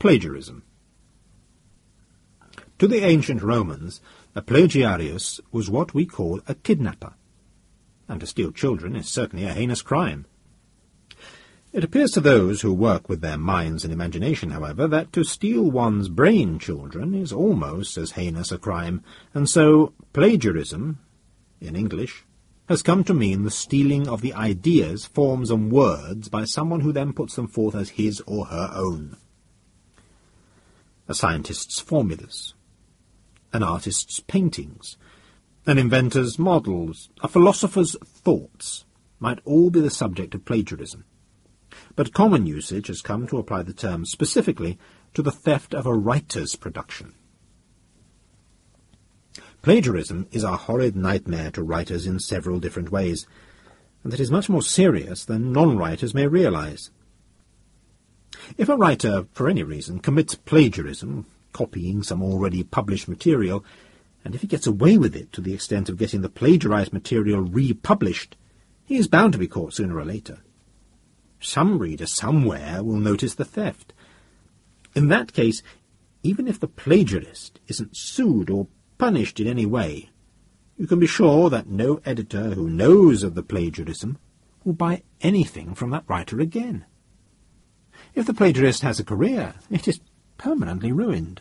Plagiarism. To the ancient Romans, a plagiarius was what we call a kidnapper, and to steal children is certainly a heinous crime. It appears to those who work with their minds and imagination, however, that to steal one's brain children is almost as heinous a crime, and so plagiarism, in English, has come to mean the stealing of the ideas, forms and words by someone who then puts them forth as his or her own. A scientist's formulas, an artist's paintings, an inventor's models, a philosopher's thoughts might all be the subject of plagiarism. But common usage has come to apply the term specifically to the theft of a writer's production. Plagiarism is a horrid nightmare to writers in several different ways, and it is much more serious than non-writers may realize. If a writer, for any reason, commits plagiarism, copying some already published material, and if he gets away with it to the extent of getting the plagiarized material republished, he is bound to be caught sooner or later. Some reader somewhere will notice the theft. In that case, even if the plagiarist isn't sued or punished in any way, you can be sure that no editor who knows of the plagiarism will buy anything from that writer again. If the plagiarist has a career, it is permanently ruined.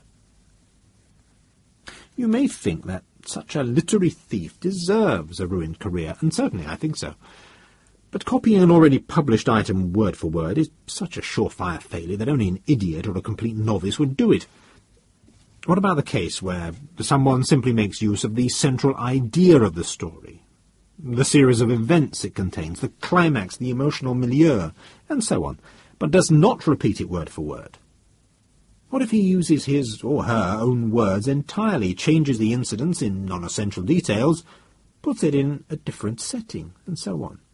You may think that such a literary thief deserves a ruined career, and certainly I think so. But copying an already published item word for word is such a surefire failure that only an idiot or a complete novice would do it. What about the case where someone simply makes use of the central idea of the story, the series of events it contains, the climax, the emotional milieu, and so on, but does not repeat it word for word? What if he uses his or her own words entirely, changes the incidents in non-essential details, puts it in a different setting, and so on?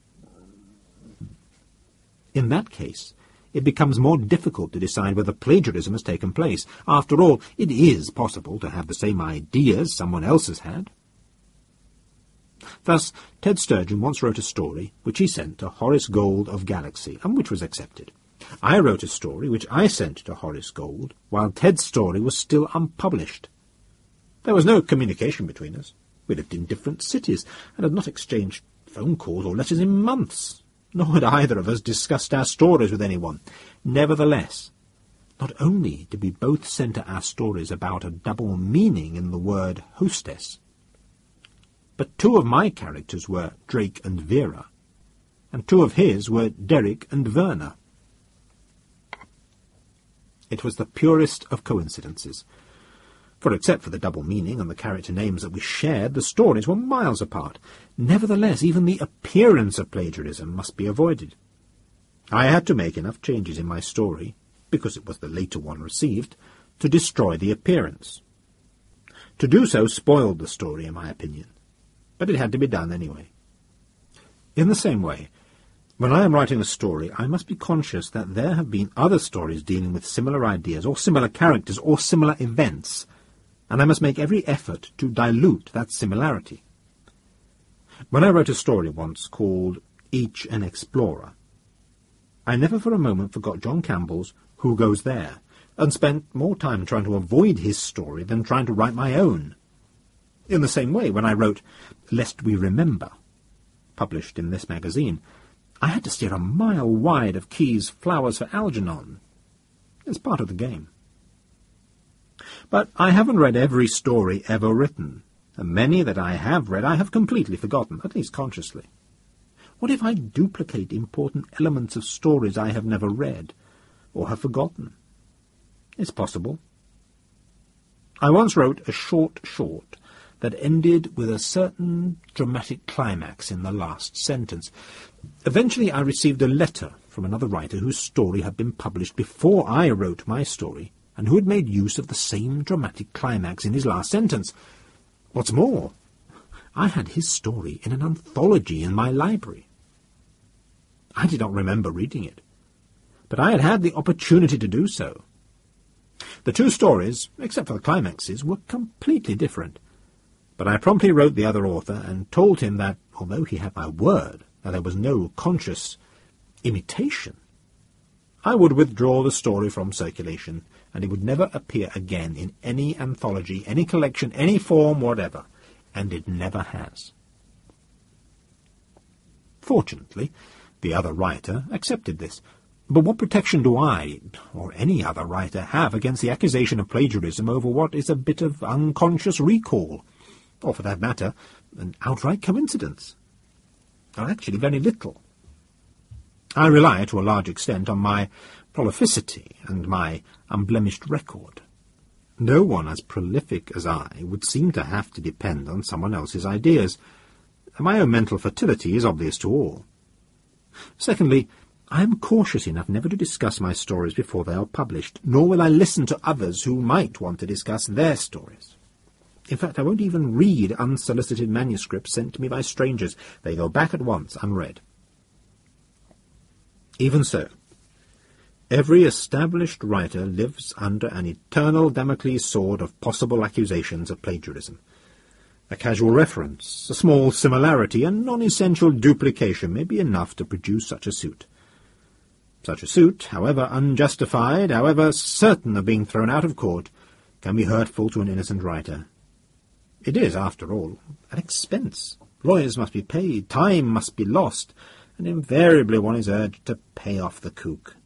In that case, it becomes more difficult to decide whether plagiarism has taken place. After all, it is possible to have the same ideas someone else has had. Thus, Ted Sturgeon once wrote a story which he sent to Horace Gold of Galaxy, and which was accepted. I wrote a story which I sent to Horace Gold, while Ted's story was still unpublished. There was no communication between us. We lived in different cities, and had not exchanged phone calls or letters in months. Nor had either of us discussed our stories with anyone. Nevertheless, not only did we both centre our stories about a double meaning in the word hostess, but two of my characters were Drake and Vera, and two of his were Derek and Verna. It was the purest of coincidences, for except for the double meaning and the character names that we shared, the stories were miles apart. Nevertheless, even the appearance of plagiarism must be avoided. I had to make enough changes in my story, because it was the later one received, to destroy the appearance. To do so spoiled the story, in my opinion, but it had to be done anyway. In the same way, when I am writing a story, I must be conscious that there have been other stories dealing with similar ideas, or similar characters, or similar events, and I must make every effort to dilute that similarity. When I wrote a story once called Each an Explorer, I never for a moment forgot John Campbell's Who Goes There, and spent more time trying to avoid his story than trying to write my own. In the same way, when I wrote Lest We Remember, published in this magazine, I had to steer a mile wide of Keyes' Flowers for Algernon. It's part of the game. But I haven't read every story ever written, and many that I have read I have completely forgotten, at least consciously. What if I duplicate important elements of stories I have never read, or have forgotten? It's possible. I once wrote a short that ended with a certain dramatic climax in the last sentence. Eventually I received a letter from another writer whose story had been published before I wrote my story, and who had made use of the same dramatic climax in his last sentence. What's more, I had his story in an anthology in my library. I did not remember reading it, but I had had the opportunity to do so. The two stories, except for the climaxes, were completely different, but I promptly wrote the other author and told him that, although he had my word that there was no conscious imitation, I would withdraw the story from circulation, and it would never appear again in any anthology, any collection, any form whatever, and it never has. Fortunately, the other writer accepted this. But what protection do I, or any other writer, have against the accusation of plagiarism over what is a bit of unconscious recall, or, for that matter, an outright coincidence? Or actually very little. I rely, to a large extent, on my prolificity and my unblemished record. No one as prolific as I would seem to have to depend on someone else's ideas. My own mental fertility is obvious to all. Secondly, I am cautious enough never to discuss my stories before they are published, nor will I listen to others who might want to discuss their stories. In fact, I won't even read unsolicited manuscripts sent to me by strangers. They go back at once, unread. Even so, every established writer lives under an eternal Damocles sword of possible accusations of plagiarism. A casual reference, a small similarity, a non-essential duplication may be enough to produce such a suit. Such a suit, however unjustified, however certain of being thrown out of court, can be hurtful to an innocent writer. It is, after all, an expense. Lawyers must be paid, time must be lost, and invariably one is urged to pay off the kook.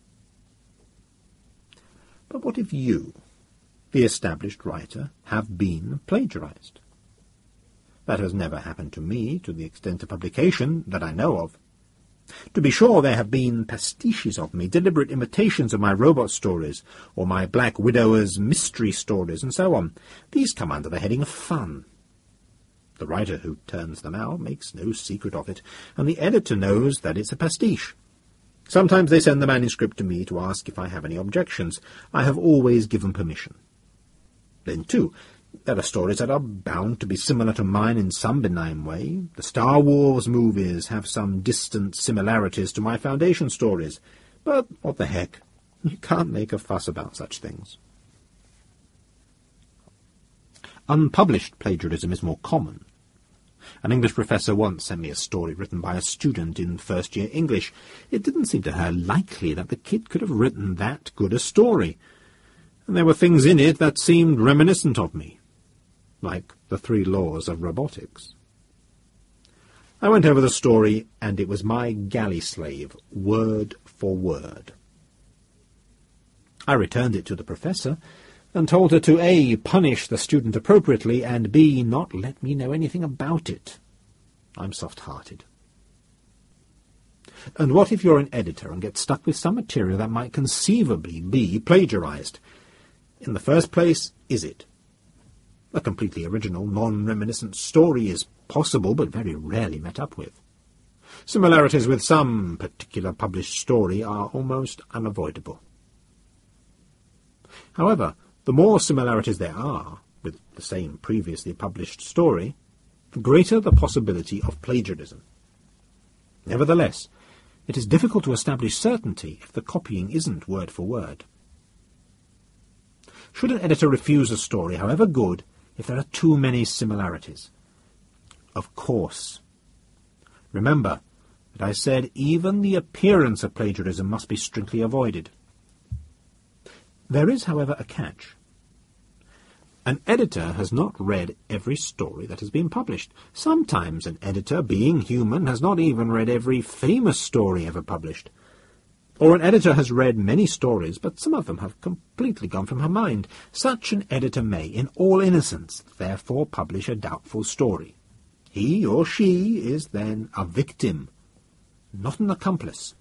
But what if you, the established writer, have been plagiarized? That has never happened to me, to the extent of publication, that I know of. To be sure, there have been pastiches of me, deliberate imitations of my robot stories, or my Black Widower's mystery stories, and so on. These come under the heading of fun. The writer who turns them out makes no secret of it, and the editor knows that it's a pastiche. Sometimes they send the manuscript to me to ask if I have any objections. I have always given permission. Then, too, there are stories that are bound to be similar to mine in some benign way. The Star Wars movies have some distant similarities to my Foundation stories. But what the heck? You can't make a fuss about such things. Unpublished plagiarism is more common. An English professor once sent me a story written by a student in first-year English. It didn't seem to her likely that the kid could have written that good a story, and there were things in it that seemed reminiscent of me, like the 3 laws of robotics. I went over the story, and it was my galley slave, word for word. I returned it to the professor, and told her to A, punish the student appropriately, and B, not let me know anything about it. I'm soft-hearted. And what if you're an editor and get stuck with some material that might conceivably be plagiarized? In the first place, is it? A completely original, non-reminiscent story is possible, but very rarely met up with. Similarities with some particular published story are almost unavoidable. However, the more similarities there are with the same previously published story, the greater the possibility of plagiarism. Nevertheless, it is difficult to establish certainty if the copying isn't word for word. Should an editor refuse a story, however good, if there are too many similarities? Of course. Remember that I said even the appearance of plagiarism must be strictly avoided. There is, however, a catch. An editor has not read every story that has been published. Sometimes an editor, being human, has not even read every famous story ever published. Or an editor has read many stories, but some of them have completely gone from her mind. Such an editor may, in all innocence, therefore publish a doubtful story. He or she is then a victim, not an accomplice.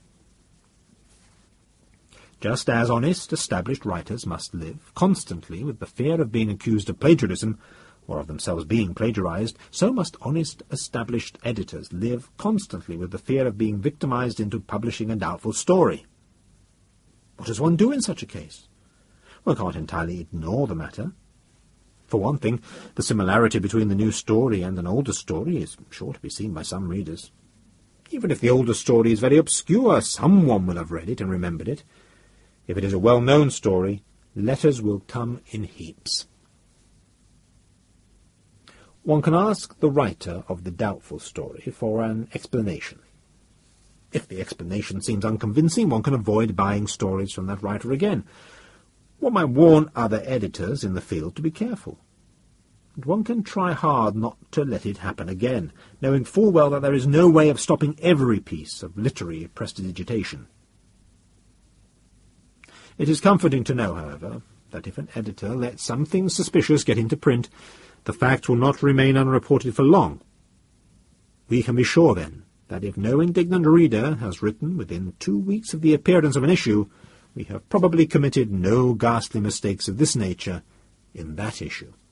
Just as honest, established writers must live constantly with the fear of being accused of plagiarism, or of themselves being plagiarized, so must honest, established editors live constantly with the fear of being victimized into publishing a doubtful story. What does one do in such a case? One can't entirely ignore the matter. For one thing, the similarity between the new story and an older story is sure to be seen by some readers. Even if the older story is very obscure, someone will have read it and remembered it. If it is a well-known story, letters will come in heaps. One can ask the writer of the doubtful story for an explanation. If the explanation seems unconvincing, one can avoid buying stories from that writer again. One might warn other editors in the field to be careful. And one can try hard not to let it happen again, knowing full well that there is no way of stopping every piece of literary prestidigitation. It is comforting to know, however, that if an editor lets something suspicious get into print, the fact will not remain unreported for long. We can be sure, then, that if no indignant reader has written within 2 weeks of the appearance of an issue, we have probably committed no ghastly mistakes of this nature in that issue.